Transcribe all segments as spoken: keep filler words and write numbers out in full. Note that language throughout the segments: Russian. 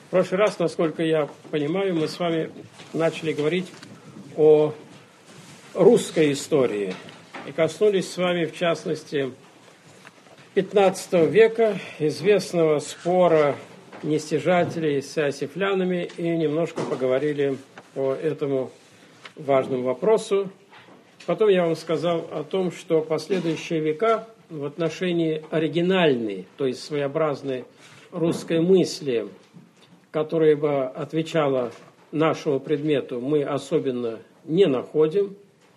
В прошлый раз, насколько я понимаю, мы с вами начали говорить о русской истории и коснулись с вами, в частности, пятнадцатого века, известного спора нестяжателей с иосифлянами, и немножко поговорили по этому важному вопросу. Потом я вам сказал о том, что последующие века в отношении оригинальной, то есть своеобразной русской мысли, которая бы отвечала нашему предмету, мы особенно не находим,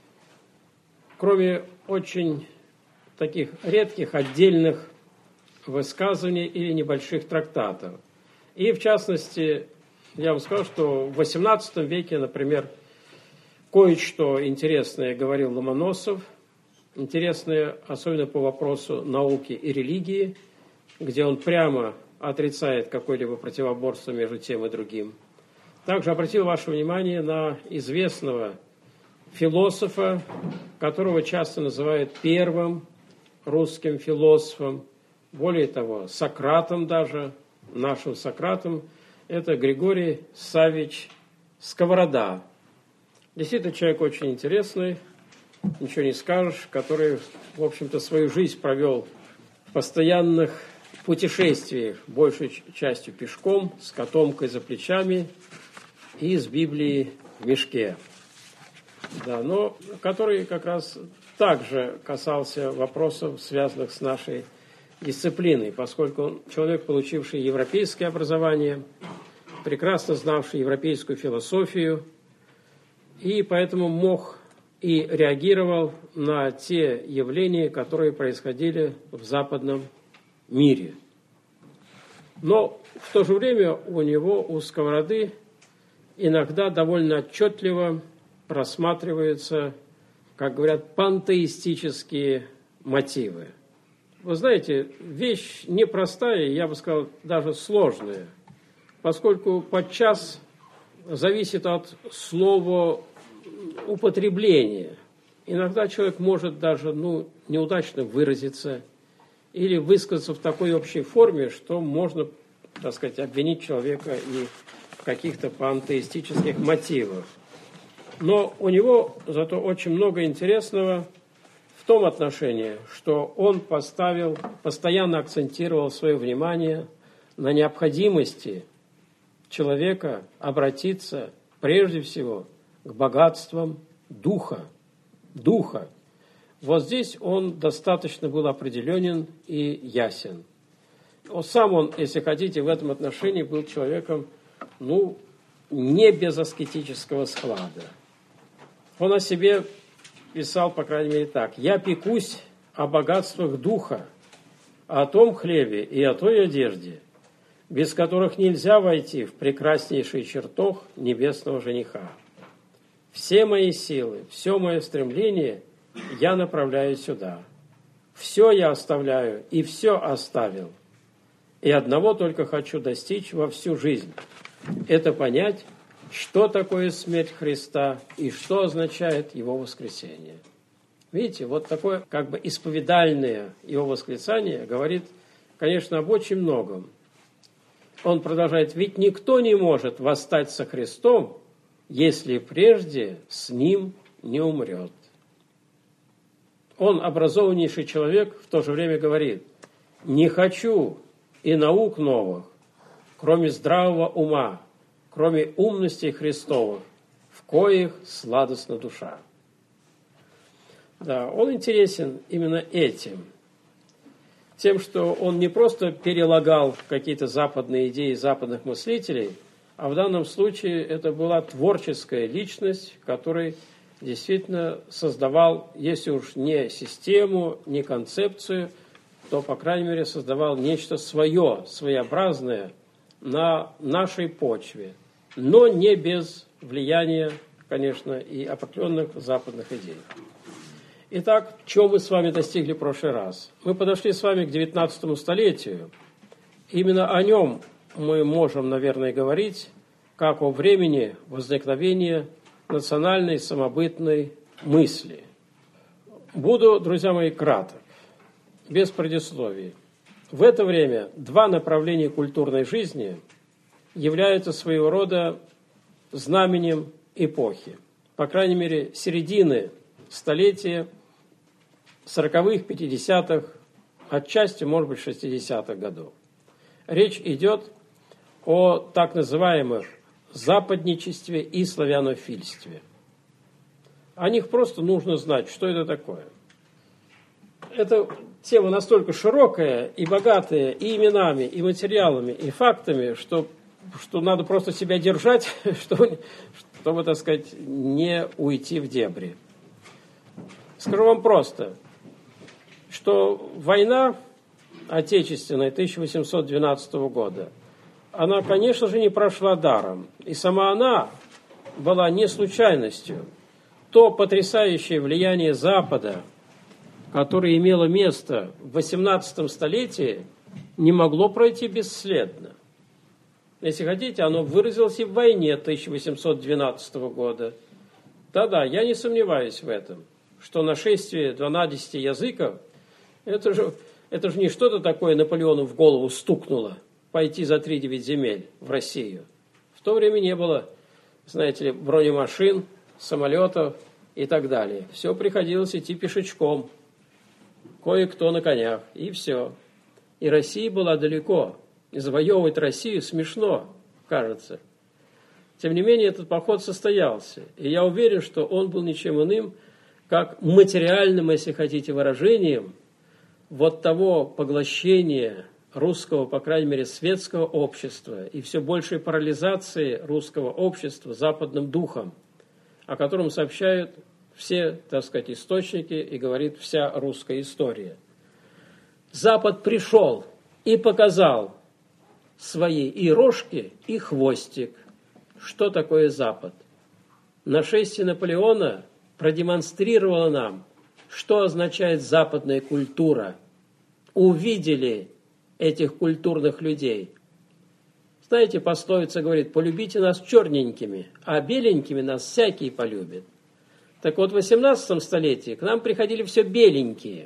кроме очень таких редких отдельных высказываний или небольших трактатов. И, в частности, я вам скажу, что в восемнадцатом веке, например, кое-что интересное говорил Ломоносов, интересное особенно по вопросу науки и религии, где он прямо отрицает какое-либо противоборство между тем и другим. Также обратил ваше внимание на известного философа, которого часто называют первым русским философом, более того, Сократом даже, нашим Сократом, это Григорий Саввич Сковорода. Действительно, человек очень интересный, ничего не скажешь, который, в общем-то, свою жизнь провел в постоянных путешествиях, большей частью пешком, с котомкой за плечами и с Библией в мешке. Да, но который как раз также касался вопросов, связанных с нашей дисциплиной, поскольку он человек, получивший европейское образование, прекрасно знавший европейскую философию, и поэтому мог и реагировал на те явления, которые происходили в западном мире. Но в то же время у него, у Сковороды, иногда довольно отчетливо просматриваются, как говорят, пантеистические мотивы. Вы знаете, вещь непростая, я бы сказал, даже сложная, поскольку подчас зависит от слова употребления. Иногда человек может даже ну, неудачно выразиться или высказаться в такой общей форме, что можно, так сказать, обвинить человека и в каких-то пантеистических мотивах. Но у него зато очень много интересного в том отношении, что он поставил, постоянно акцентировал свое внимание на необходимости человека обратиться прежде всего к богатствам духа. Духа. Вот здесь он достаточно был определенен и ясен. Сам он, если хотите, в этом отношении был человеком, ну, не без аскетического склада. Он о себе писал, по крайней мере, так: «Я пекусь о богатствах духа, о том хлебе и о той одежде, без которых нельзя войти в прекраснейший чертог небесного жениха. Все мои силы, все мое стремление я направляю сюда. Все я оставляю и все оставил. И одного только хочу достичь во всю жизнь. Это понять, что такое смерть Христа и что означает Его воскресение». Видите, вот такое как бы исповедальное Его восклицание говорит, конечно, об очень многом. Он продолжает: «Ведь никто не может восстать со Христом, если прежде с Ним не умрет». Он, образованнейший человек, в то же время говорит: «Не хочу и наук новых, кроме здравого ума, кроме умностей Христовых, в коих сладостна душа». Да, он интересен именно этим. Тем, что он не просто перелагал какие-то западные идеи западных мыслителей, а в данном случае это была творческая личность, который действительно создавал, если уж не систему, не концепцию, то, по крайней мере, создавал нечто свое, своеобразное на нашей почве, но не без влияния, конечно, и определенных западных идей. Итак, чего мы с вами достигли в прошлый раз? Мы подошли с вами к девятнадцатому столетию. Именно о нем мы можем, наверное, говорить, как о времени возникновения национальной самобытной мысли. Буду, друзья мои, краток, без предисловий. В это время два направления культурной жизни являются своего рода знаменем эпохи. По крайней мере, середины столетия, сороковых, пятидесятых, отчасти, может быть, шестидесятых годов. Речь идет о так называемых западничестве и славянофильстве. О них просто нужно знать, что это такое. Эта тема настолько широкая и богатая и именами, и материалами, и фактами, что, что надо просто себя держать, чтобы, чтобы, так сказать, не уйти в дебри. Скажу вам просто, что война Отечественная тысяча восемьсот двенадцатого года, она, конечно же, не прошла даром. И сама она была не случайностью. То потрясающее влияние Запада, которое имело место в восемнадцатом столетии, не могло пройти бесследно. Если хотите, оно выразилось и в войне тысяча восемьсот двенадцатого года. Да-да, я не сомневаюсь в этом, что нашествие двенадцати языков, это же, это же не что-то такое Наполеону в голову стукнуло, пойти за тридевять земель в Россию. В то время не было, знаете ли, бронемашин, самолетов и так далее. Все приходилось идти пешечком, кое-кто на конях, и все. И Россия была далеко. И завоевывать Россию смешно, кажется. Тем не менее, этот поход состоялся. И я уверен, что он был ничем иным, как материальным, если хотите, выражением вот того поглощения русского, по крайней мере, светского общества и все большей парализации русского общества западным духом, о котором сообщают все, так сказать, источники и говорит вся русская история. Запад пришел и показал свои и рожки, и хвостик. Что такое Запад? Нашествие Наполеона продемонстрировало нам, что означает западная культура. Увидели этих культурных людей. Знаете, пословица говорит: полюбите нас черненькими, а беленькими нас всякий полюбит. Так вот, в восемнадцатом столетии к нам приходили все беленькие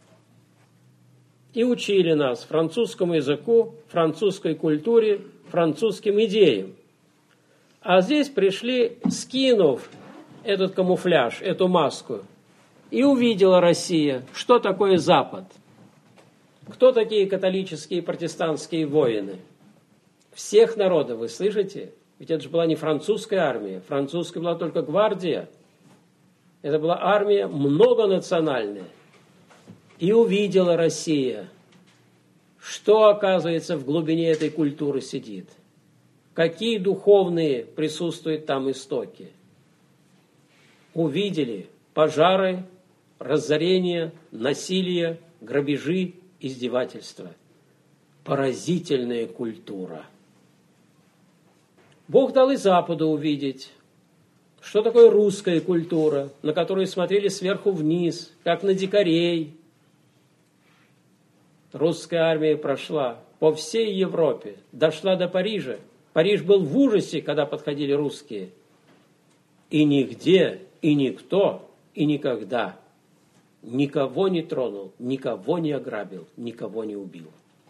и учили нас французскому языку, французской культуре, французским идеям. А здесь пришли, скинув этот камуфляж, эту маску, и увидела Россия, что такое Запад. Кто такие католические и протестантские воины? Всех народов, вы слышите? Ведь это же была не французская армия, французская была только гвардия. Это была армия многонациональная. И увидела Россия, что, оказывается, в глубине этой культуры сидит. Какие духовные присутствуют там истоки. Увидели пожары, разорения, насилие, грабежи, издевательства. Поразительная культура. Бог дал и Западу увидеть, что такое русская культура, на которую смотрели сверху вниз, как на дикарей. Русская армия прошла по всей Европе, дошла до Парижа. Париж был в ужасе, когда подходили русские. И нигде, и никто, и никогда никого не тронул, никого не ограбил, никого не убил.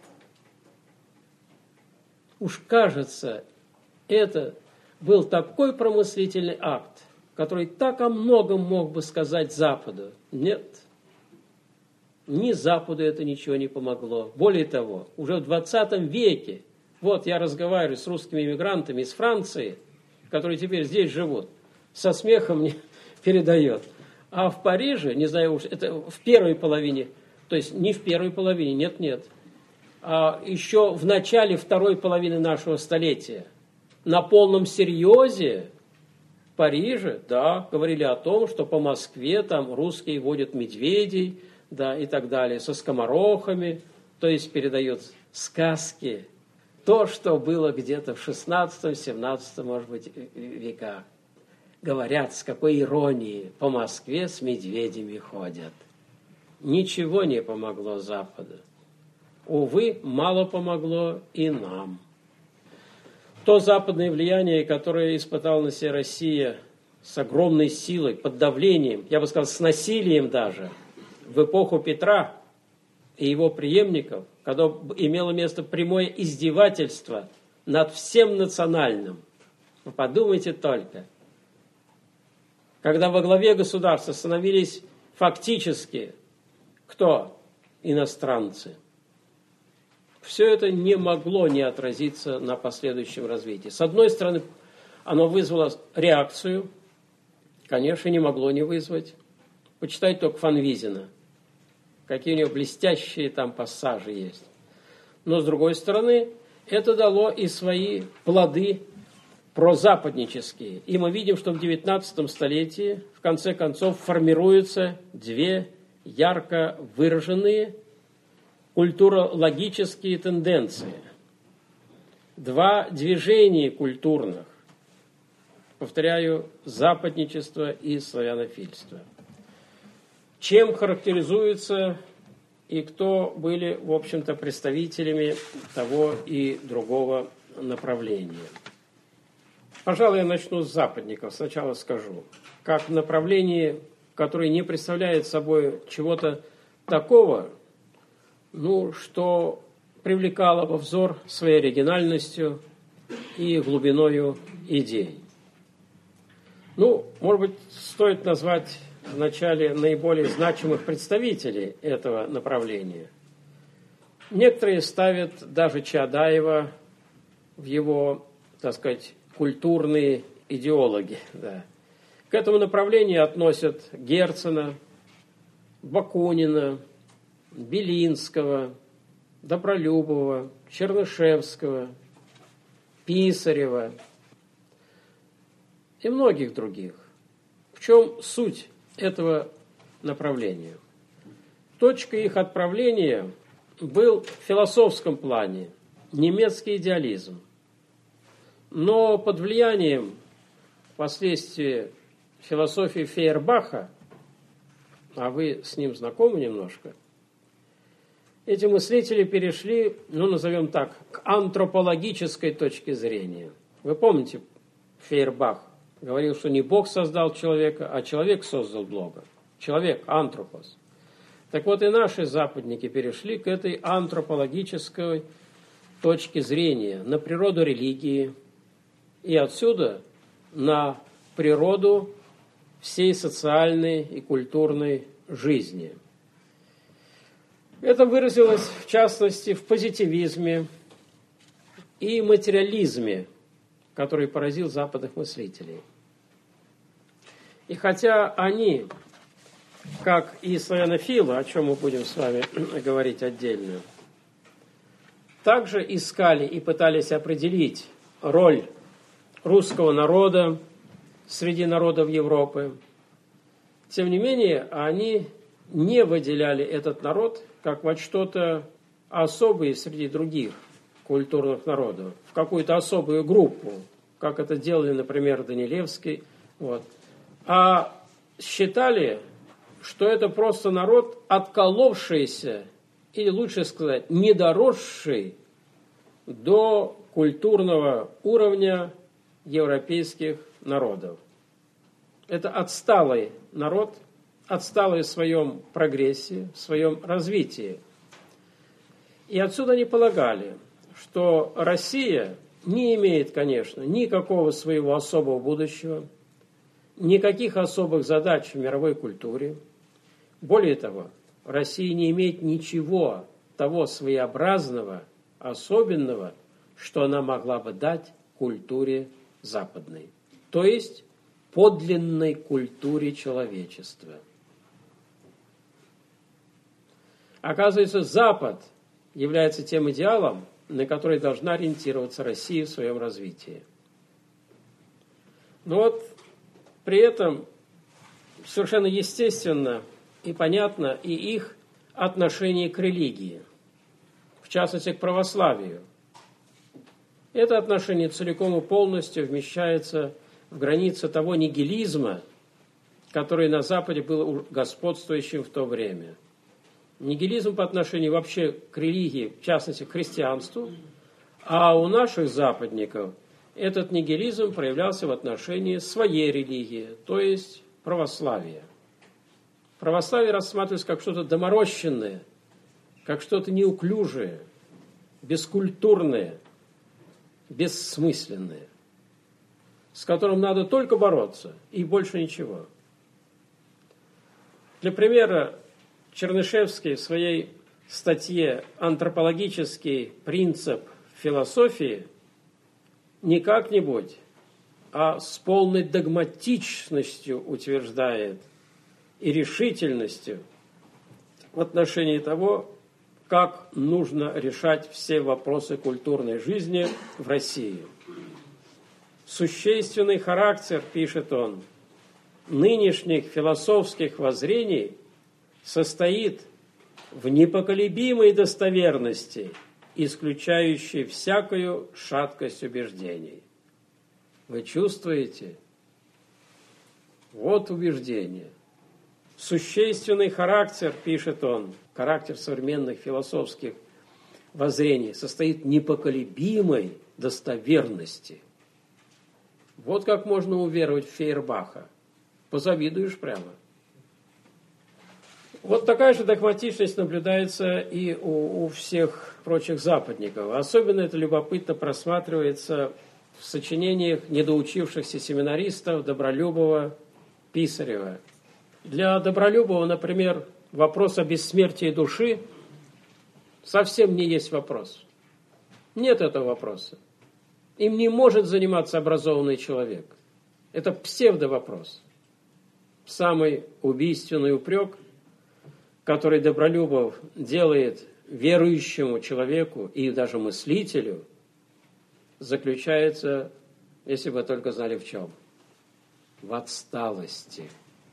Уж кажется, это был такой промыслительный акт, который так о многом мог бы сказать Западу. Нет, ни Западу это ничего не помогло. Более того, уже в двадцатом веке, вот я разговариваю с русскими эмигрантами из Франции, которые теперь здесь живут, со смехом мне передает. А в Париже, не знаю уж, это в первой половине, то есть не в первой половине, нет-нет, а еще в начале второй половины нашего столетия, на полном серьезе в Париже, да, говорили о том, что по Москве там русские водят медведей, да, и так далее, со скоморохами, то есть передают сказки, то, что было где-то в шестнадцатом-семнадцатом, может быть, веках. Говорят, с какой иронией по Москве с медведями ходят. Ничего не помогло Западу. Увы, мало помогло и нам. То западное влияние, которое испытала на себе Россия с огромной силой, под давлением, я бы сказал, с насилием даже, в эпоху Петра и его преемников, когда имело место прямое издевательство над всем национальным. Вы подумайте только. Когда во главе государства становились фактически кто? Иностранцы. Все это не могло не отразиться на последующем развитии. С одной стороны, оно вызвало реакцию, конечно, не могло не вызвать. Почитайте только Фанвизина, какие у него блестящие там пассажи есть. Но с другой стороны, это дало и свои плоды прозападнические. И мы видим, что в девятнадцатом столетии в конце концов формируются две ярко выраженные культурологические тенденции. Два движения культурных. Повторяю, западничество и славянофильство. Чем характеризуется и кто были, в общем-то, представителями того и другого направления. Пожалуй, я начну с западников. Сначала скажу. Как направление, которое не представляет собой чего-то такого, ну, что привлекало во взор своей оригинальностью и глубиною идей. Ну, может быть, стоит назвать вначале наиболее значимых представителей этого направления. Некоторые ставят даже Чаадаева в его, так сказать, культурные идеологи. Да. К этому направлению относят Герцена, Бакунина, Белинского, Добролюбова, Чернышевского, Писарева и многих других. В чем суть этого направления? Точка их отправления был в философском плане немецкий идеализм. Но под влиянием впоследствии философии Фейербаха, а вы с ним знакомы немножко, эти мыслители перешли, ну, назовем так, к антропологической точке зрения. Вы помните, Фейербах говорил, что не Бог создал человека, а человек создал Бога. Человек, антропос. Так вот и наши западники перешли к этой антропологической точке зрения на природу религии и отсюда на природу всей социальной и культурной жизни. Это выразилось, в частности, в позитивизме и материализме, который поразил западных мыслителей. И хотя они, как и славянофилы, о чем мы будем с вами говорить отдельно, также искали и пытались определить роль русского народа среди народов Европы, тем не менее они не выделяли этот народ как вот что-то особое среди других культурных народов, в какую-то особую группу, как это делали, например, Данилевский, вот. А считали, что это просто народ, отколовшийся, или лучше сказать, недоросший до культурного уровня европейских народов. Это отсталый народ, отсталый в своем прогрессе, в своем развитии. И отсюда они полагали, что Россия не имеет, конечно, никакого своего особого будущего, никаких особых задач в мировой культуре. Более того, Россия не имеет ничего того своеобразного, особенного, что она могла бы дать культуре западной, то есть подлинной культуре человечества. Оказывается, Запад является тем идеалом, на который должна ориентироваться Россия в своем развитии. Но вот при этом совершенно естественно и понятно и их отношение к религии, в частности к православию. Это отношение целиком и полностью вмещается в границы того нигилизма, который на Западе был господствующим в то время. Нигилизм по отношению вообще к религии, в частности к христианству, а у наших западников этот нигилизм проявлялся в отношении своей религии, то есть православия. Православие рассматривается как что-то доморощенное, как что-то неуклюжее, бескультурное, бессмысленное, с которым надо только бороться и больше ничего. Для примера, Чернышевский в своей статье «Антропологический принцип философии» не как-нибудь, а с полной догматичностью утверждает и решительностью в отношении того, как нужно решать все вопросы культурной жизни в России. Существенный характер, пишет он, нынешних философских воззрений состоит в непоколебимой достоверности, исключающей всякую шаткость убеждений. Вы чувствуете? Вот убеждение. Существенный характер, пишет он, характер современных философских воззрений состоит в непоколебимой достоверности. Вот как можно уверовать в Фейербаха. Позавидуешь прямо. Вот такая же догматичность наблюдается и у, у всех прочих западников. Особенно это любопытно просматривается в сочинениях недоучившихся семинаристов Добролюбова, Писарева. Для Добролюбова, например, вопрос о бессмертии души совсем не есть вопрос. Нет этого вопроса. Им не может заниматься образованный человек. Это псевдовопрос. Самый убийственный упрек, который Добролюбов делает верующему человеку и даже мыслителю, заключается, если бы вы только знали в чем, в отсталости.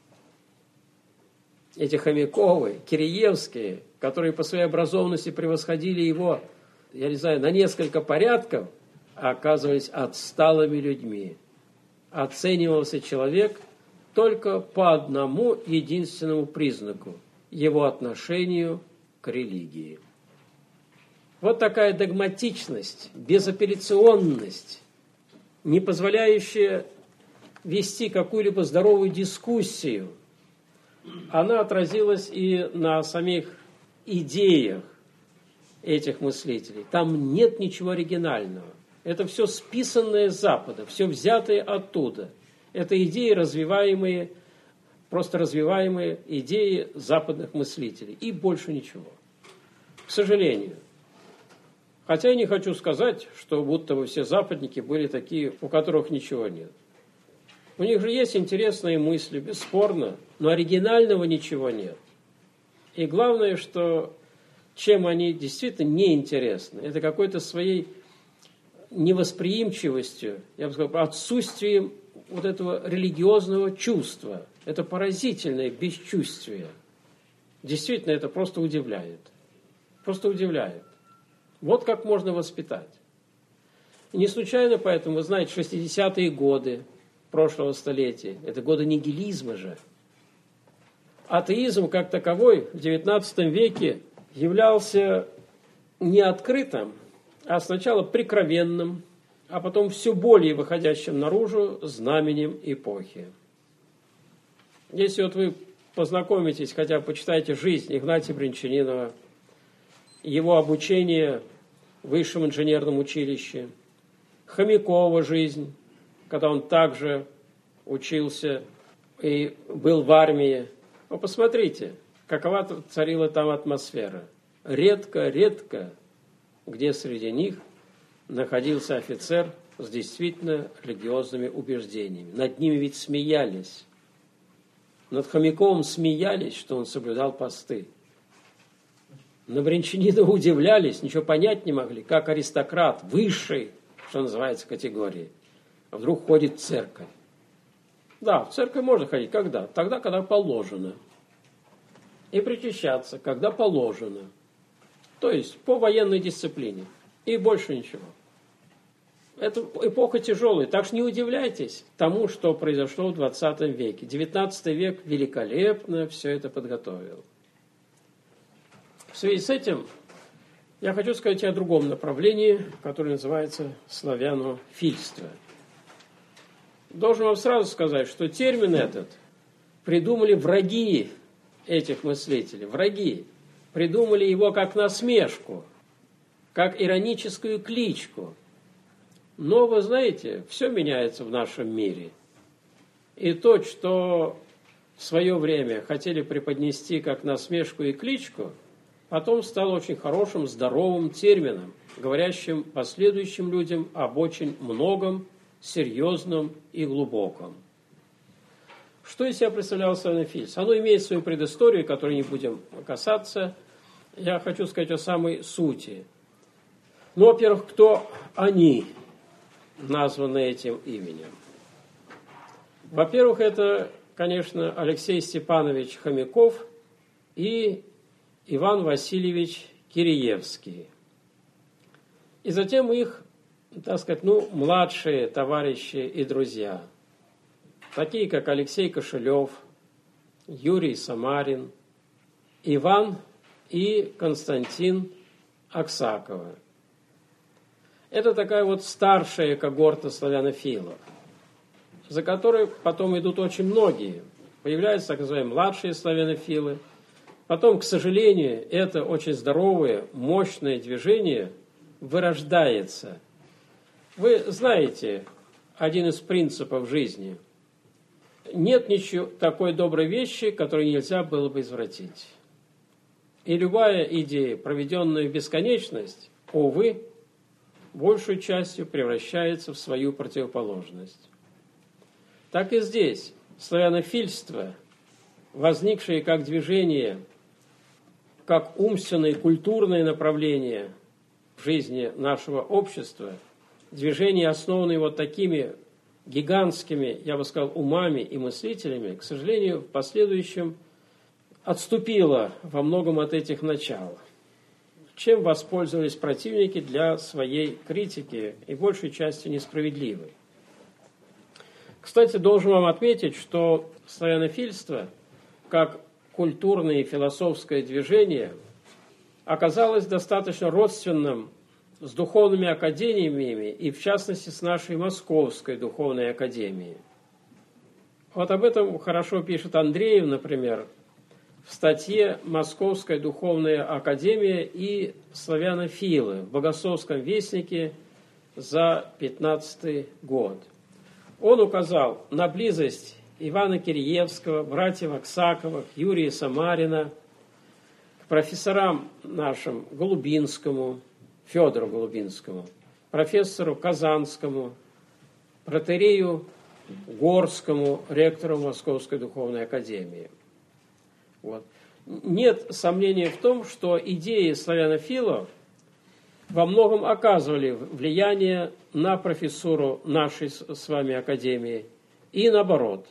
Эти Хомяковы, Киреевские, которые по своей образованности превосходили его, я не знаю, на несколько порядков, оказывались отсталыми людьми. Оценивался человек только по одному единственному признаку – его отношению к религии. Вот такая догматичность, безапелляционность, не позволяющая вести какую-либо здоровую дискуссию, она отразилась и на самих идеях этих мыслителей. Там нет ничего оригинального. Это все списанное с Запада, все взятое оттуда. Это идеи, развиваемые, просто развиваемые идеи западных мыслителей. И больше ничего. К сожалению. Хотя я не хочу сказать, что будто бы все западники были такие, у которых ничего нет. У них же есть интересные мысли, бесспорно, но оригинального ничего нет. И главное, что чем они действительно неинтересны, это какой-то своей невосприимчивостью, я бы сказал, отсутствием вот этого религиозного чувства. Это поразительное бесчувствие. Действительно, это просто удивляет. Просто удивляет. Вот как можно воспитать. И не случайно поэтому, вы знаете, шестидесятые годы прошлого столетия, это годы нигилизма же. Атеизм как таковой в девятнадцатом веке являлся не открытым, а сначала прикровенным, а потом все более выходящим наружу знаменем эпохи. Если вот вы познакомитесь, хотя бы почитайте жизнь Игнатия Брянчанинова, его обучение в высшем инженерном училище, Хомякова жизнь, когда он также учился и был в армии. Вы посмотрите, какова царила там атмосфера. Редко, редко, где среди них находился офицер с действительно религиозными убеждениями. Над ними ведь смеялись. Над Хомяковым смеялись, что он соблюдал посты. На Брянчанинова удивлялись, ничего понять не могли, как аристократ, высшей, что называется, категории, вдруг ходит в церковь. Да, в церковь можно ходить. Когда? Тогда, когда положено. И причащаться, когда положено. То есть по военной дисциплине. И больше ничего. Это эпоха тяжелая. Так что не удивляйтесь тому, что произошло в двадцатом веке. девятнадцатый век великолепно все это подготовил. В связи с этим я хочу сказать о другом направлении, которое называется славянофильство. Должен вам сразу сказать, что термин этот придумали враги этих мыслителей. Враги. Придумали его как насмешку, как ироническую кличку. Но вы знаете, все меняется в нашем мире. И то, что в свое время хотели преподнести как насмешку и кличку, потом стало очень хорошим, здоровым термином, говорящим последующим людям об очень многом, серьезном и глубоком. Что из себя представлял славянофильство? Оно имеет свою предысторию, которой не будем касаться. Я хочу сказать о самой сути. Ну, во-первых, кто они, названы этим именем? Во-первых, это, конечно, Алексей Степанович Хомяков и Иван Васильевич Киреевский. И затем их, так сказать, ну, младшие товарищи и друзья, такие как Алексей Кошелев, Юрий Самарин, Иван и Константин Аксаковы. Это такая вот старшая когорта славянофилов, за которой потом идут очень многие. Появляются так называемые младшие славянофилы. Потом, к сожалению, это очень здоровое, мощное движение вырождается. Вы знаете один из принципов жизни. Нет ничего такой доброй вещи, которую нельзя было бы извратить. И любая идея, проведенная в бесконечность, увы, большей частью превращается в свою противоположность. Так и здесь славянофильство, возникшее как движение, как умственное и культурное направление в жизни нашего общества, движение, основанное вот такими гигантскими, я бы сказал, умами и мыслителями, к сожалению, в последующем отступило во многом от этих начал, чем воспользовались противники для своей критики и большей частью несправедливой. Кстати, должен вам отметить, что славянофильство, как культурное и философское движение, оказалось достаточно родственным с духовными академиями и, в частности, с нашей Московской духовной академией. Вот об этом хорошо пишет Андреев, например, в статье «Московская духовная академия и славянофилы» в Богословском вестнике за пятнадцатый год. Он указал на близость Ивана Киреевского, братьев Аксаковых, Юрия Самарина, к профессорам нашим Голубинскому, Федору Голубинскому, профессору Казанскому, протоиерею Горскому, ректору Московской духовной академии. Вот. Нет сомнения в том, что идеи славянофилов во многом оказывали влияние на профессуру нашей с вами академии и наоборот.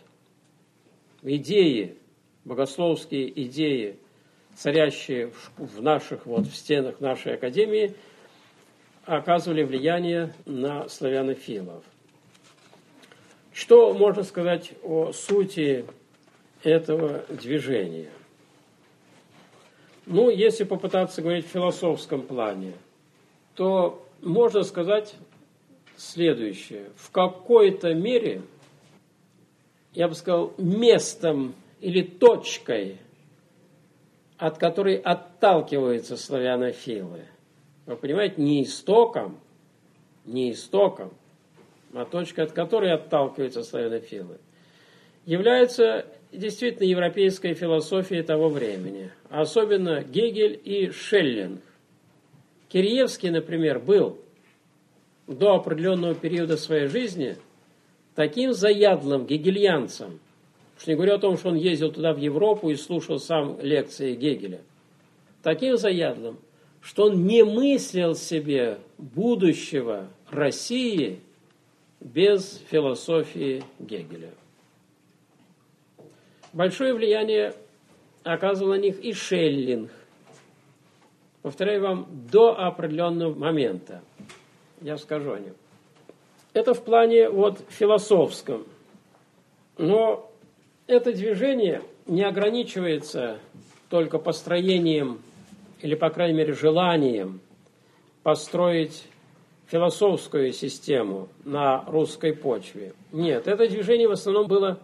Идеи, богословские идеи, царящие в наших вот в стенах нашей академии, оказывали влияние на славянофилов. Что можно сказать о сути этого движения? Ну, если попытаться говорить в философском плане, то можно сказать следующее. В какой-то мере, я бы сказал, местом или точкой, от которой отталкиваются славянофилы. Вы понимаете, не истоком, не истоком, а точкой, от которой отталкиваются славянофилы, является действительно европейская философия того времени, особенно Гегель и Шеллинг. Киреевский, например, был до определенного периода своей жизни таким заядлым гегельянцем, уж не говоря о том, что он ездил туда в Европу и слушал сам лекции Гегеля, таким заядлым, что он не мыслил себе будущего России без философии Гегеля. Большое влияние оказывал на них и Шеллинг. Повторяю вам, до определенного момента. Я скажу о нем. Это в плане вот философском. Но это движение не ограничивается только построением или, по крайней мере, желанием построить философскую систему на русской почве. Нет, это движение в основном было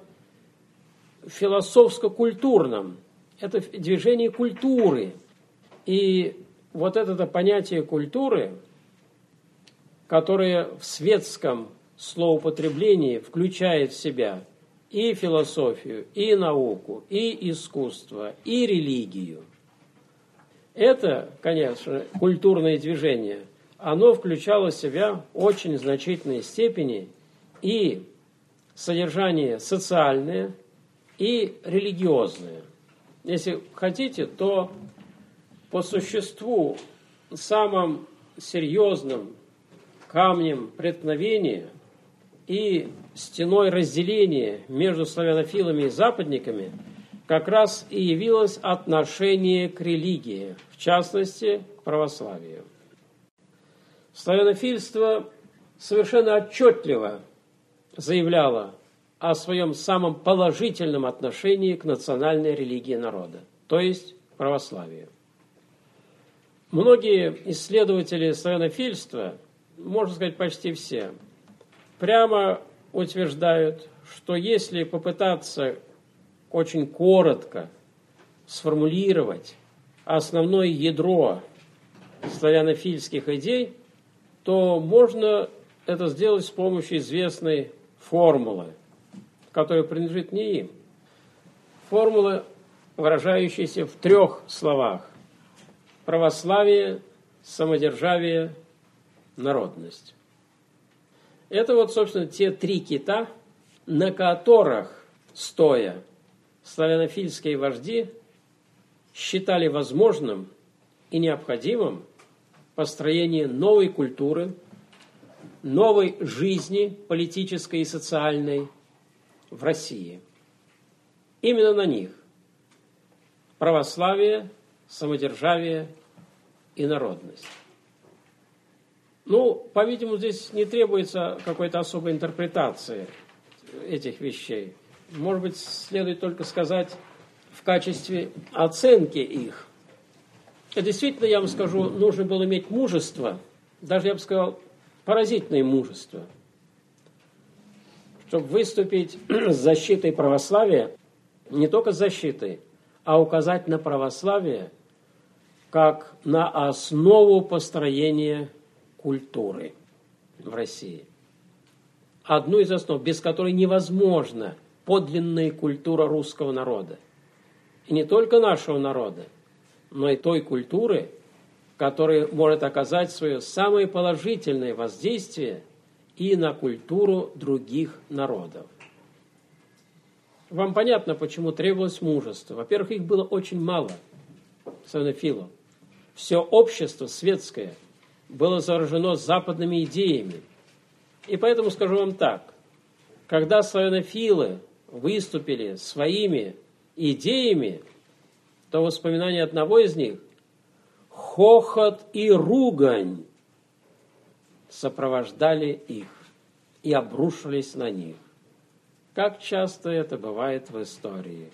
философско-культурным. Это движение культуры. И вот это понятие культуры которое в светском словоупотреблении включает в себя и философию, и науку, и искусство, и религию. Это, конечно, культурное движение, оно включало в себя в очень значительной степени и содержание социальное, и религиозное. Если хотите, то по существу самым серьезным камнем преткновения и стеной разделения между славянофилами и западниками как раз и явилось отношение к религии, в частности, к православию. Славянофильство совершенно отчетливо заявляло о своем самом положительном отношении к национальной религии народа, то есть к православию. Многие исследователи славянофильства, можно сказать, почти все, прямо утверждают, что если попытаться очень коротко сформулировать основное ядро славянофильских идей, то можно это сделать с помощью известной формулы, которая принадлежит не им. Формула, выражающаяся в трех словах: православие, самодержавие, народность. Это вот, собственно, те три кита, на которых, стоя, славянофильские вожди считали возможным и необходимым построение новой культуры, новой жизни политической и социальной в России. Именно на них православие, самодержавие и народность. Ну, по-видимому, здесь не требуется какой-то особой интерпретации этих вещей. Может быть, следует только сказать в качестве оценки их. И действительно, я вам скажу, нужно было иметь мужество, даже, я бы сказал, поразительное мужество, чтобы выступить с защитой православия, не только с защитой, а указать на православие как на основу построения культуры в России. Одну из основ, без которой невозможна подлинная культура русского народа. И не только нашего народа, но и той культуры, которая может оказать свое самое положительное воздействие и на культуру других народов. Вам понятно, почему требовалось мужество. Во-первых, их было очень мало, славянофилов. Все общество светское было заражено западными идеями. И поэтому скажу вам так. Когда славянофилы выступили своими идеями, то воспоминания одного из них — хохот и ругань сопровождали их и обрушились на них. Как часто это бывает в истории.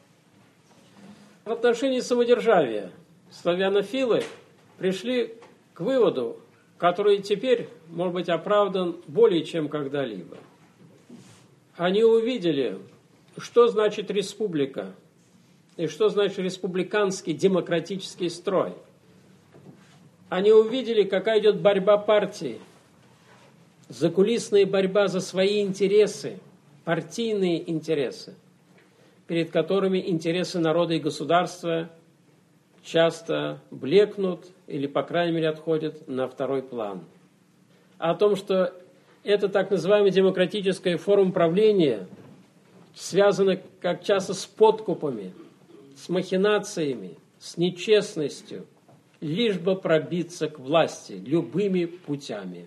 В отношении самодержавия славянофилы пришли к выводу, который теперь может быть оправдан более чем когда-либо. Они увидели, что значит республика и что значит республиканский демократический строй. Они увидели, какая идет борьба партий, закулисная борьба за свои интересы, партийные интересы, перед которыми интересы народа и государства часто блекнут или, по крайней мере, отходят на второй план. О том, что это так называемая демократическая форма правления связана как часто с подкупами, с махинациями, с нечестностью, лишь бы пробиться к власти любыми путями.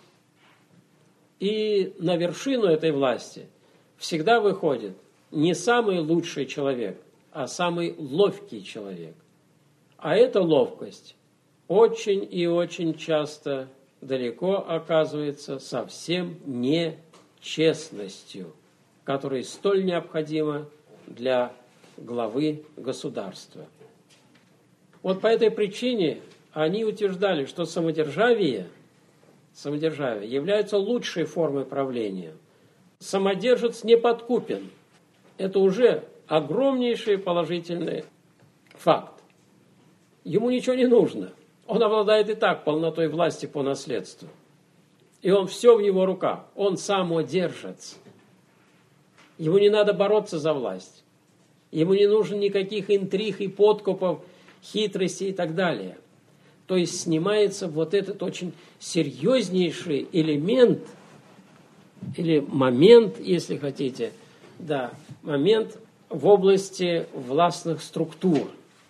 И на вершину этой власти всегда выходит не самый лучший человек, а самый ловкий человек. А эта ловкость очень и очень часто далеко оказывается совсем не честностью, которая столь необходима для главы государства. Вот по этой причине они утверждали, что самодержавие, самодержавие является лучшей формой правления. Самодержец не подкупен. Это уже огромнейший положительный факт. Ему ничего не нужно. Он обладает и так полнотой власти по наследству. И он все в его руках. Он самодержец. Ему не надо бороться за власть. Ему не нужно никаких интриг и подкупов, хитростей и так далее. То есть снимается вот этот очень серьезнейший элемент, или момент, если хотите, да, момент в области властных структур.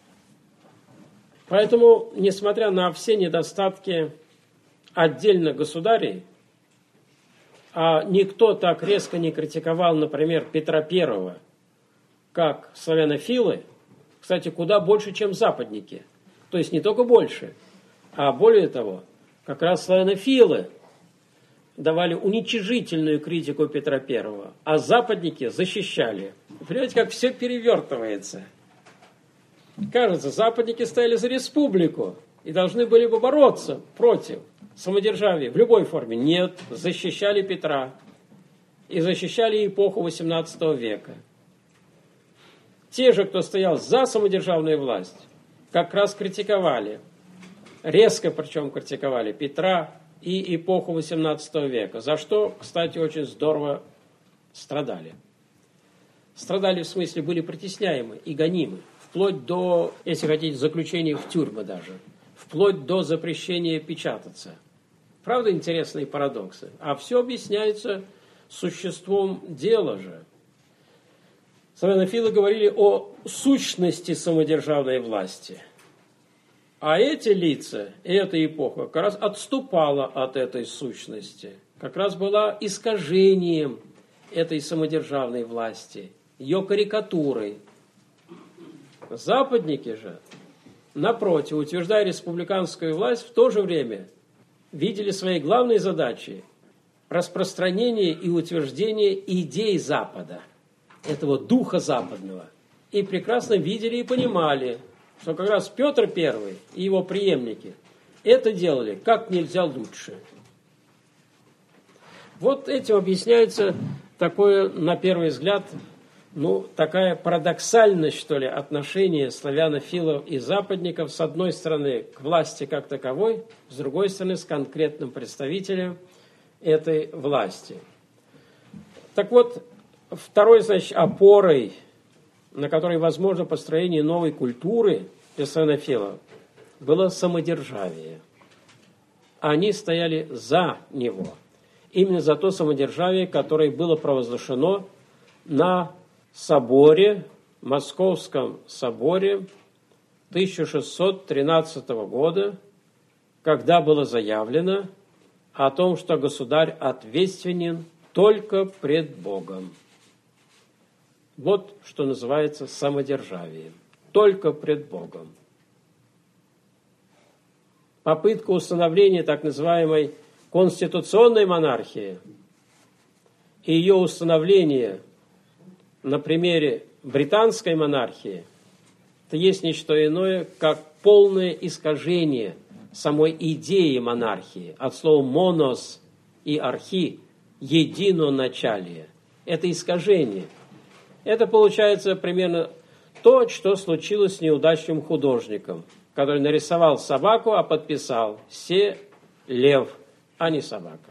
Поэтому, несмотря на все недостатки отдельных государей, а никто так резко не критиковал, например, Петра Первого, как славянофилы, кстати, куда больше, чем западники. То есть не только больше, а более того, как раз славянофилы давали уничижительную критику Петра Первого, а западники защищали. Понимаете, как все перевертывается. Кажется, западники стояли за республику и должны были бы бороться против самодержавия в любой форме. Нет, защищали Петра и защищали эпоху восемнадцатого века. Те же, кто стоял за самодержавную власть, как раз критиковали, резко причем критиковали Петра и эпоху восемнадцатого века, за что, кстати, очень здорово страдали. Страдали в смысле, были притесняемы и гонимы, вплоть до, если хотите, заключения в тюрьмы даже, вплоть до запрещения печататься. Правда, интересные парадоксы? А все объясняется существом дела же. Славянофилы говорили о сущности самодержавной власти. А эти лица, эта эпоха как раз отступала от этой сущности. Как раз была искажением этой самодержавной власти, ее карикатурой. Западники же, напротив, утверждая республиканскую власть, в то же время видели своей главной задачей распространение и утверждение идей Запада, этого духа западного. И прекрасно видели и понимали, что как раз Петр Первый и его преемники это делали как нельзя лучше. Вот этим объясняется такое, на первый взгляд, ну, такая парадоксальность, что ли, отношения славянофилов и западников, с одной стороны, к власти как таковой, с другой стороны, с конкретным представителем этой власти. Так вот, второй, значит, опорой, на которой возможно построение новой культуры для славянофилов, было самодержавие. Они стояли за него. Именно за то самодержавие, которое было провозглашено на соборе, Московском соборе тысяча шестьсот тринадцатого года, когда было заявлено о том, что государь ответственен только пред Богом. Вот что называется самодержавием. Только пред Богом. Попытка установления так называемой конституционной монархии и ее установление на примере британской монархии, это есть не что иное, как полное искажение самой идеи монархии. От слова «монос» и «архи» – единоначалие. Это искажение. Это получается примерно то, что случилось с неудачным художником, который нарисовал собаку, а подписал «се лев», а не собака.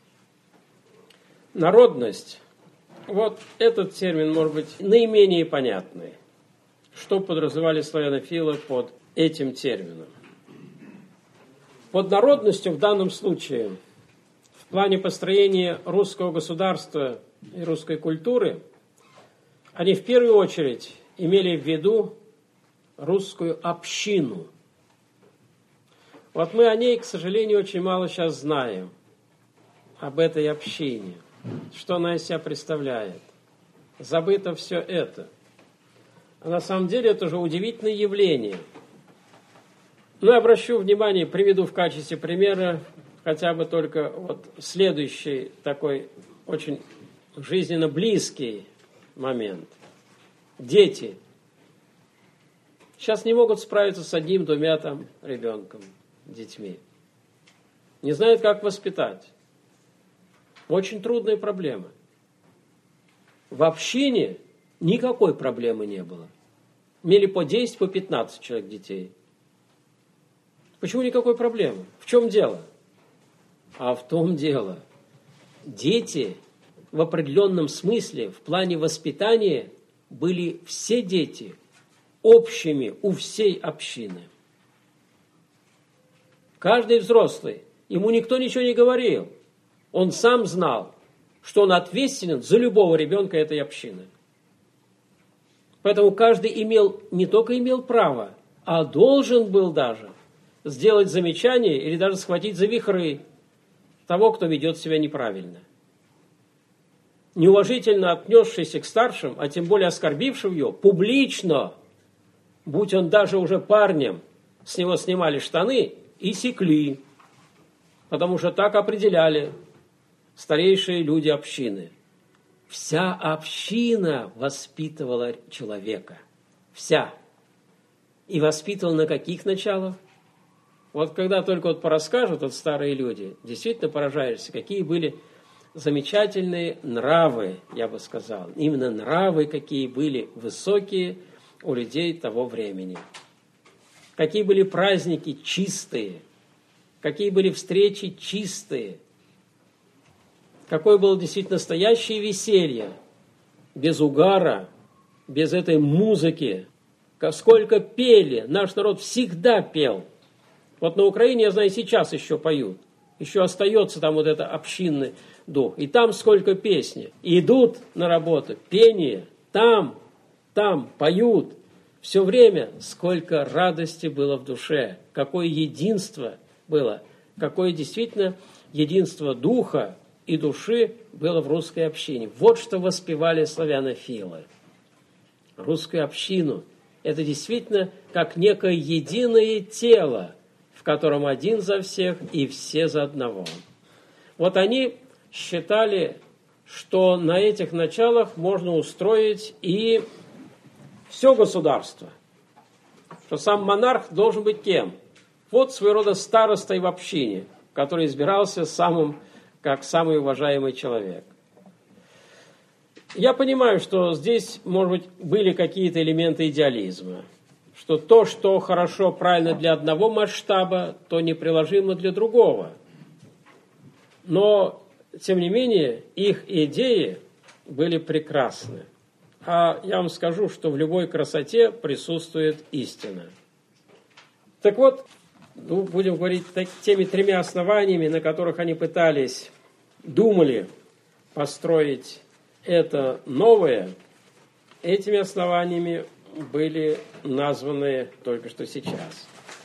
Народность. Вот этот термин может быть наименее понятный. Что подразумевали славянофилы под этим термином? Под народностью в данном случае, в плане построения русского государства и русской культуры, они в первую очередь имели в виду русскую общину. Вот мы о ней, к сожалению, очень мало сейчас знаем, об этой общине. Что она из себя представляет. Забыто все это. А на самом деле это же удивительное явление. Ну, я обращу внимание, приведу в качестве примера хотя бы только вот следующий такой очень жизненно близкий момент. Дети сейчас не могут справиться с одним-двумя там ребенком, детьми. Не знают, как воспитать. Очень трудная проблема. В общине никакой проблемы не было. Имели по десять, по пятнадцать человек детей. Почему никакой проблемы? В чем дело? А в том дело, дети в определенном смысле, в плане воспитания, были все дети общими у всей общины. Каждый взрослый, ему никто ничего не говорил. Он сам знал, что он ответственен за любого ребенка этой общины. Поэтому каждый имел, не только имел право, а должен был даже сделать замечание или даже схватить за вихры того, кто ведет себя неправильно. Неуважительно отнесшийся к старшим, а тем более оскорбивший ее, публично, будь он даже уже парнем, с него снимали штаны и секли, потому что так определяли старейшие люди общины. Вся община воспитывала человека. Вся. И воспитывала на каких началах? Вот когда только вот порасскажут вот старые люди, действительно поражаешься, какие были замечательные нравы, я бы сказал. Именно нравы, какие были высокие у людей того времени. Какие были праздники чистые, какие были встречи чистые, какое было действительно настоящее веселье, без угара, без этой музыки. Сколько пели, наш народ всегда пел. Вот на Украине, я знаю, сейчас еще поют. Еще остается там вот это общинный дух. И там сколько песни. И идут на работу, пение, там, там поют. Все время сколько радости было в душе. Какое единство было. Какое действительно единство духа и души было в русской общине. Вот что воспевали славянофилы. Русскую общину. Это действительно как некое единое тело, в котором один за всех и все за одного. Вот они считали, что на этих началах можно устроить и все государство. Что сам монарх должен быть кем? Вот своего рода старостой в общине, который избирался самым, как самый уважаемый человек. Я понимаю, что здесь, может быть, были какие-то элементы идеализма. Что то, что хорошо, правильно для одного масштаба, то неприложимо для другого. Но, тем не менее, их идеи были прекрасны. А я вам скажу, что в любой красоте присутствует истина. Так вот, ну, будем говорить так, теми тремя основаниями, на которых они пытались, думали построить это новое, этими основаниями были названы только что сейчас.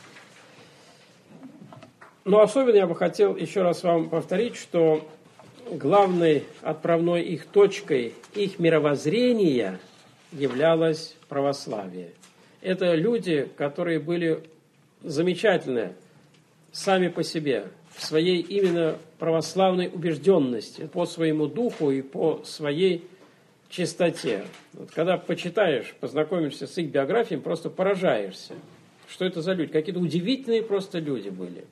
Но особенно я бы хотел еще раз вам повторить, что главной отправной их точкой, их мировоззрения являлось православие. Это люди, которые были замечательны сами по себе, в своей именно православной убежденности, по своему духу и по своей чистоте. Вот когда почитаешь, познакомишься с их биографией, просто поражаешься. Что это за люди? Какие-то удивительные просто люди были.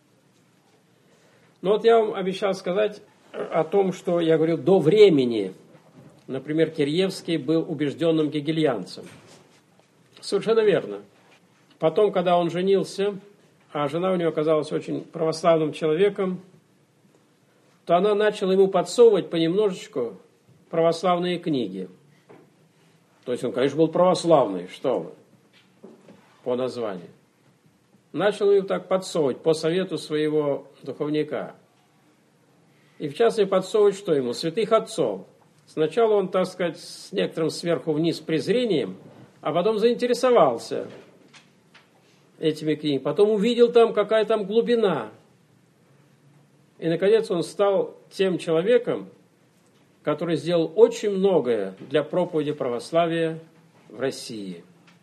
Но вот я вам обещал сказать о том, что я говорил до времени. Например, Кирьевский был убежденным гегельянцем. Совершенно верно. Потом, когда он женился, а жена у него оказалась очень православным человеком, то она начала ему подсовывать понемножечку православные книги. То есть он, конечно, был православный, что вы, по названию. Начал ему так подсовывать по совету своего духовника. И в частности подсовывать что ему? Святых отцов. Сначала он, так сказать, с некоторым сверху вниз презрением, а потом заинтересовался этими книгами. Потом увидел там, какая там глубина. И, наконец, он стал тем человеком, который сделал очень многое для проповеди православия в России.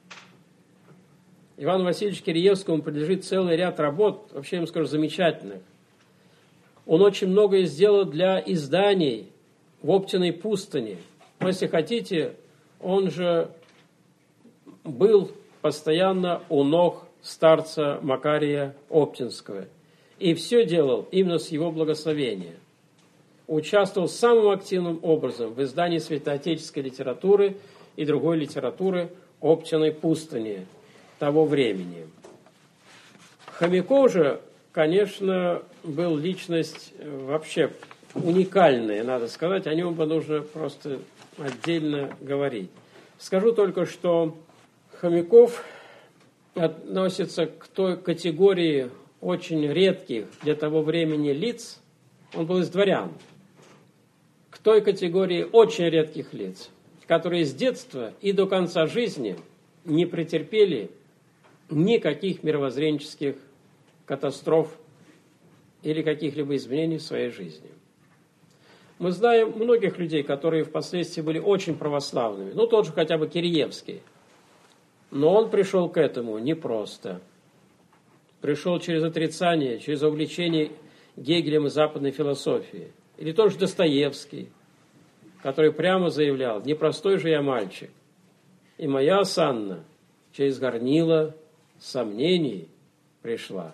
Ивану Васильевичу Киреевскому принадлежит целый ряд работ, вообще, я вам скажу, замечательных. Он очень многое сделал для изданий в Оптиной пустыне. Но, если хотите, он же был постоянно у ног старца Макария Оптинского. И все делал именно с его благословения. Участвовал самым активным образом в издании святоотеческой литературы и другой литературы Оптиной пустыни того времени. Хомяков же, конечно, был личность вообще уникальная, надо сказать. О нем бы нужно просто отдельно говорить. Скажу только, что Хомяков относится к той категории очень редких для того времени лиц. Он был из дворян. К той категории очень редких лиц, которые с детства и до конца жизни не претерпели никаких мировоззренческих катастроф или каких-либо изменений в своей жизни. Мы знаем многих людей, которые впоследствии были очень православными. Ну, тот же хотя бы Киреевский. Но он пришел к этому непросто. Пришел через отрицание, через увлечение Гегелем и западной философией. Или тот же Достоевский, который прямо заявлял: «Непростой же я мальчик, и моя осанна через горнило сомнений пришла».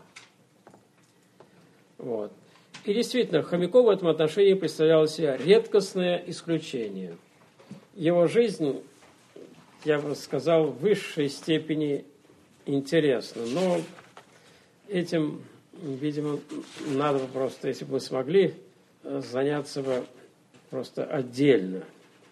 Вот. И действительно, Хомяков в этом отношении представлял себе редкостное исключение. Его жизнь, я бы сказал, в высшей степени интересна. Но этим, видимо, надо бы просто, если бы мы смогли, заняться бы просто отдельно.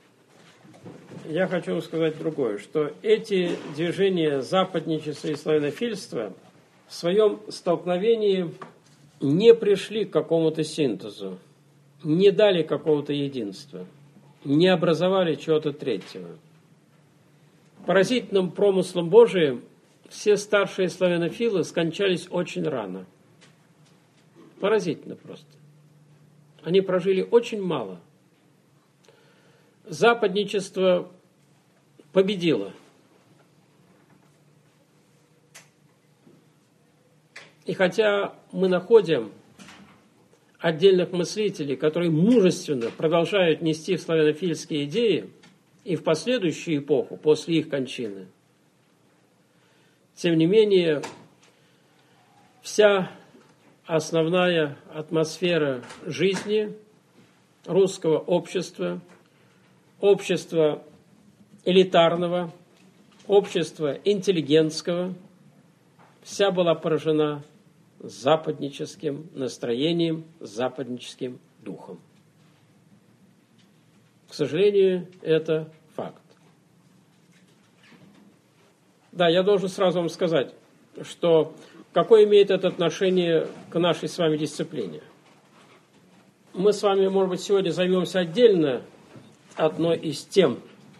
Я хочу сказать другое, что эти движения западничества и славянофильства в своем столкновении не пришли к какому-то синтезу, не дали какого-то единства, не образовали чего-то третьего. Поразительным промыслом Божиим все старшие славянофилы скончались очень рано. Поразительно просто. Они прожили очень мало. Западничество победило. И хотя мы находим отдельных мыслителей, которые мужественно продолжают нести славянофильские идеи и в последующую эпоху, после их кончины, тем не менее, вся основная атмосфера жизни русского общества, общества элитарного, общества интеллигентского, вся была поражена западническим настроением, западническим духом. К сожалению, это факт. Да, я должен сразу вам сказать, что какое имеет это отношение к нашей с вами дисциплине. Мы с вами, может быть, сегодня займемся отдельно одной из тем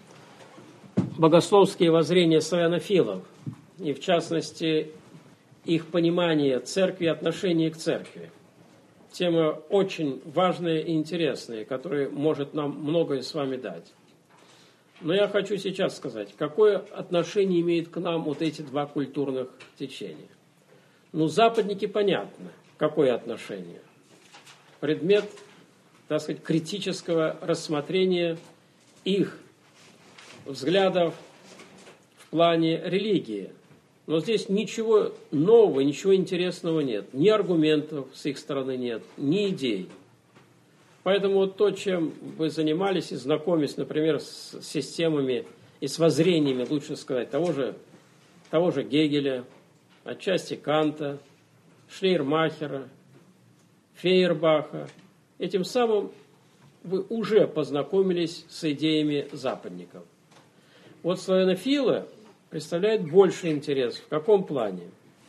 богословские воззрения славянофилов, и в частности их понимание церкви и отношение к церкви. Тема очень важная и интересная, которая может нам многое с вами дать. Но я хочу сейчас сказать, какое отношение имеют к нам вот эти два культурных течения. Ну, западники, понятно, какое отношение. Предмет, так сказать, критического рассмотрения их взглядов в плане религии. Но здесь ничего нового, ничего интересного нет. Ни аргументов с их стороны нет, ни идей. Поэтому вот то, чем вы занимались и знакомились, например, с системами и с воззрениями, лучше сказать, того же, того же Гегеля, отчасти Канта, Шлейермахера, Фейербаха, этим самым вы уже познакомились с идеями западников. Вот славянофилы представляют больше интерес. В каком плане?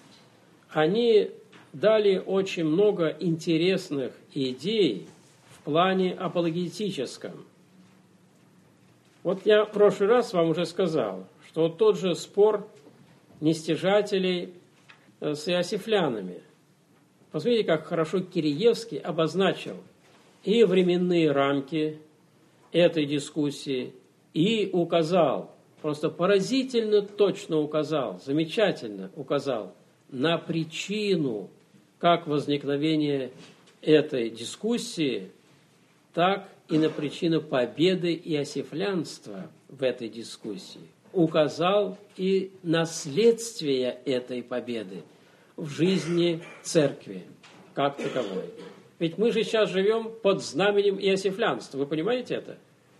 Они дали очень много интересных идей в плане апологетическом. Вот я в прошлый раз вам уже сказал, что вот тот же спор нестяжателей с иосифлянами. Посмотрите, как хорошо Киреевский обозначил и временные рамки этой дискуссии, и указал, просто поразительно точно указал, замечательно указал на причину как возникновения этой дискуссии, так и на причину победы иосифлянства в этой дискуссии. Указал и на следствие этой победы в жизни церкви как таковой. Ведь мы же сейчас живем под знаменем иосифлянства. Вы понимаете это?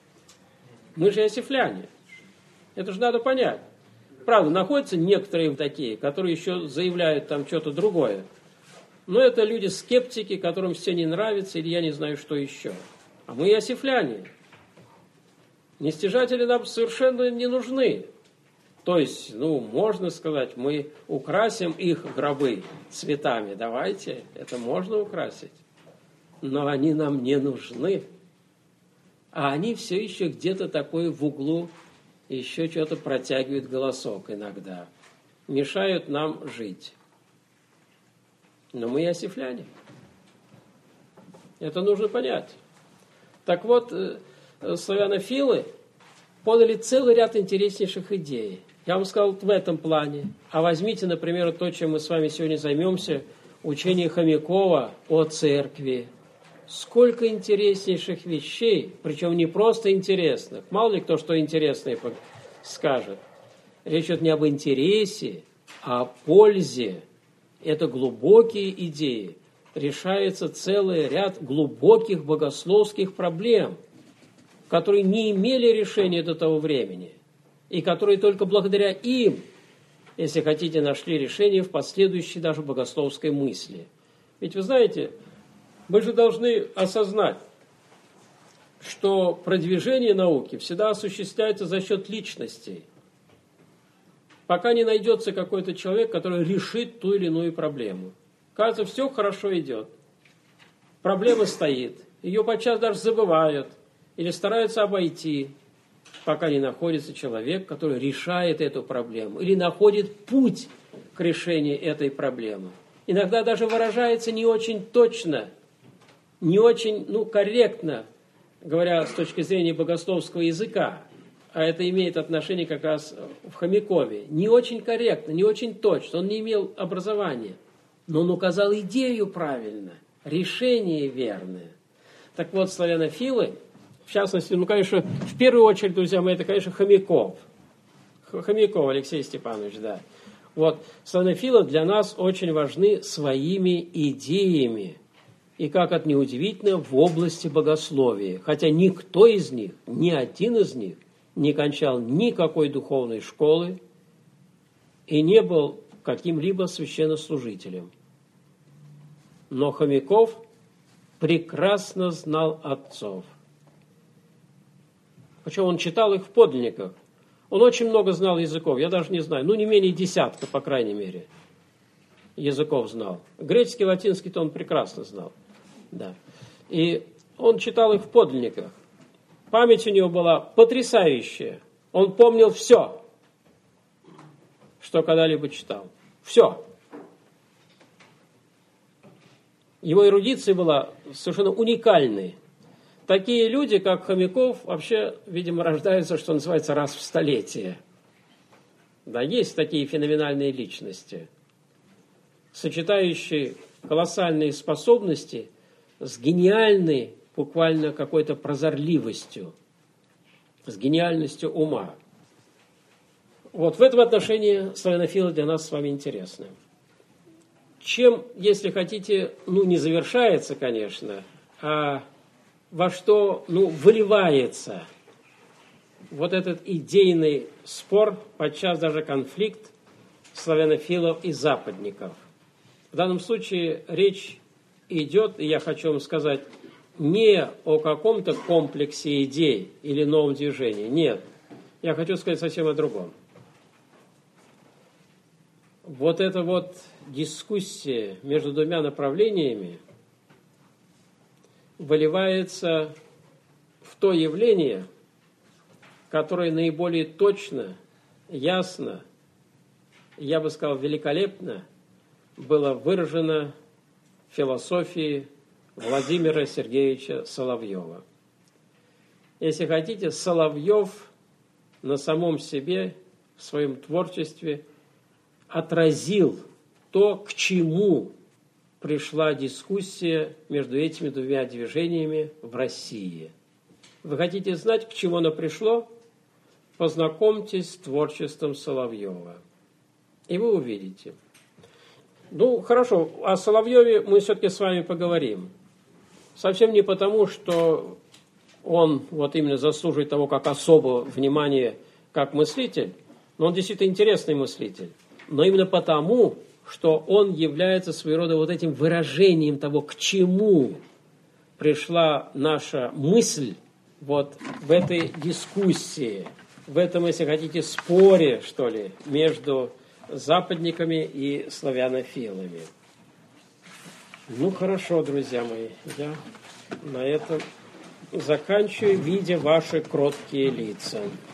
Мы же иосифляне. Это же надо понять. Правда, находятся некоторые такие, которые еще заявляют там что-то другое. Но это люди-скептики, которым все не нравится, или я не знаю, что еще. А мы иосифляне. Нестяжатели нам совершенно не нужны. То есть, ну, можно сказать, мы украсим их гробы цветами. Давайте, это можно украсить. Но они нам не нужны. А они все еще где-то такое в углу, еще что-то протягивают голосок иногда. Мешают нам жить. Но мы иосифляне. Это нужно понять. Так вот, славянофилы подали целый ряд интереснейших идей. Я вам сказал в этом плане. А возьмите, например, то, чем мы с вами сегодня займемся, учение Хомякова о церкви. Сколько интереснейших вещей, причем не просто интересных. Мало ли кто что интересное скажет. Речь идет не об интересе, а о пользе. Это глубокие идеи. Решается целый ряд глубоких богословских проблем, которые не имели решения до того времени, и которые только благодаря им, если хотите, нашли решение в последующей даже богословской мысли. Ведь вы знаете, мы же должны осознать, что продвижение науки всегда осуществляется за счет личностей. Пока не найдется какой-то человек, который решит ту или иную проблему. Кажется, все хорошо идет. Проблема стоит. Ее подчас даже забывают или стараются обойти, пока не находится человек, который решает эту проблему или находит путь к решению этой проблемы. Иногда даже выражается не очень точно, не очень ну, корректно, говоря с точки зрения богословского языка. А это имеет отношение как раз в Хомякове. Не очень корректно, не очень точно. Он не имел образования. Но он указал идею правильно, решение верное. Так вот, славянофилы, в частности, ну, конечно, в первую очередь, друзья мои, это, конечно, Хомяков. Хомяков Алексей Степанович, да. Вот, славянофилы для нас очень важны своими идеями. И, как это неудивительно, в области богословия. Хотя никто из них, ни один из них, не кончал никакой духовной школы и не был каким-либо священнослужителем. Но Хомяков прекрасно знал отцов. Причем он читал их в подлинниках. Он очень много знал языков, я даже не знаю, ну не менее десятка, по крайней мере, языков знал. Греческий, латинский-то он прекрасно знал. Да. И он читал их в подлинниках. Память у него была потрясающая. Он помнил все, что когда-либо читал. Все. Его эрудиция была совершенно уникальной. Такие люди, как Хомяков, вообще, видимо, рождаются, что называется, раз в столетие. Да, есть такие феноменальные личности, сочетающие колоссальные способности с гениальной, буквально какой-то прозорливостью, с гениальностью ума. Вот в этом отношении славянофилы для нас с вами интересны. Чем, если хотите, ну не завершается, конечно, а во что, ну, выливается вот этот идейный спор, подчас даже конфликт славянофилов и западников. В данном случае речь идет, и я хочу вам сказать, не о каком-то комплексе идей или новом движении. Нет. Я хочу сказать совсем о другом. Вот эта вот дискуссия между двумя направлениями выливается в то явление, которое наиболее точно, ясно, я бы сказал, великолепно было выражено в философии Владимира Сергеевича Соловьева. Если хотите, Соловьев на самом себе, в своем творчестве отразил то, к чему пришла дискуссия между этими двумя движениями в России. Вы хотите знать, к чему оно пришло? Познакомьтесь с творчеством Соловьева, и вы увидите. Ну, хорошо, о Соловьеве мы все-таки с вами поговорим. Совсем не потому, что он вот именно заслуживает того, как особого внимания, как мыслитель, но он действительно интересный мыслитель. Но именно потому, что он является своего рода вот этим выражением того, к чему пришла наша мысль вот в этой дискуссии, в этом, если хотите, споре, что ли, между западниками и славянофилами. Ну, хорошо, друзья мои, я на этом заканчиваю, видя ваши кроткие лица.